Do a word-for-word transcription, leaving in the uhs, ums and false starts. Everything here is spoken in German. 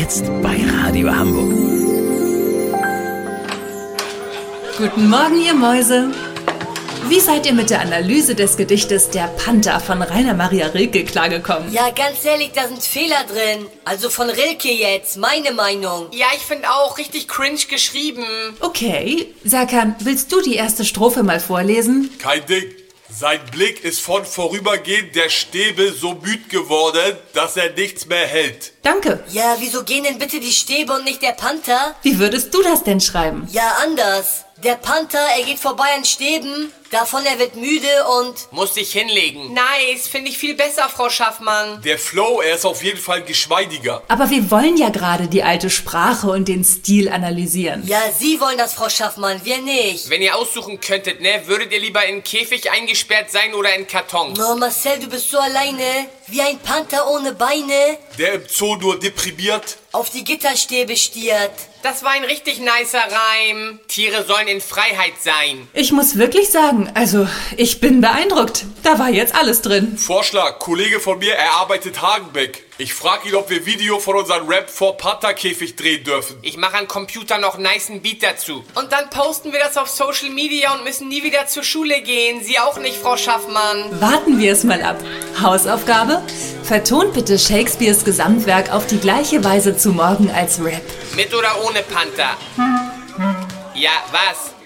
Jetzt bei Radio Hamburg. Guten Morgen, ihr Mäuse. Wie seid ihr mit der Analyse des Gedichtes Der Panther von Rainer Maria Rilke klargekommen? Ja, ganz ehrlich, da sind Fehler drin. Also von Rilke jetzt, meine Meinung. Ja, ich finde auch richtig cringe geschrieben. Okay, Serkan, willst du die erste Strophe mal vorlesen? Kein Ding. Sein Blick ist von Vorübergehen der Stäbe so müd geworden, dass er nichts mehr hält. Danke. Ja, wieso gehen denn bitte die Stäbe und nicht der Panther? Wie würdest du das denn schreiben? Ja, anders. Der Panther, er geht vorbei an Stäben, davon er wird müde und... Muss sich hinlegen. Nice, finde ich viel besser, Frau Schaffmann. Der Flow, er ist auf jeden Fall geschmeidiger. Aber wir wollen ja gerade die alte Sprache und den Stil analysieren. Ja, Sie wollen das, Frau Schaffmann, wir nicht. Wenn ihr aussuchen könntet, ne, würdet ihr lieber in einen Käfig eingesperrt sein oder in Karton? No, Marcel, du bist so alleine, wie ein Panther ohne Beine, Der im Zoo nur deprimiert. auf die Gitterstäbe stiert. Das war ein richtig nicer Reim. Tiere sollen in Freiheit sein. Ich muss wirklich sagen, also ich bin beeindruckt. Da war jetzt alles drin. Vorschlag, Kollege von mir, er arbeitet Hagenbeck. Ich frage ihn, ob wir Video von unserem Rap vor Pantherkäfig drehen dürfen. Ich mache am Computer noch nicen Beat dazu. Und dann posten wir das auf Social Media und müssen nie wieder zur Schule gehen. Sie auch nicht, Frau Schaffmann. Warten wir es mal ab. Hausaufgabe? Vertont bitte Shakespeares Gesamtwerk auf die gleiche Weise zu morgen als Rap. Mit oder ohne Panther? Ja, was?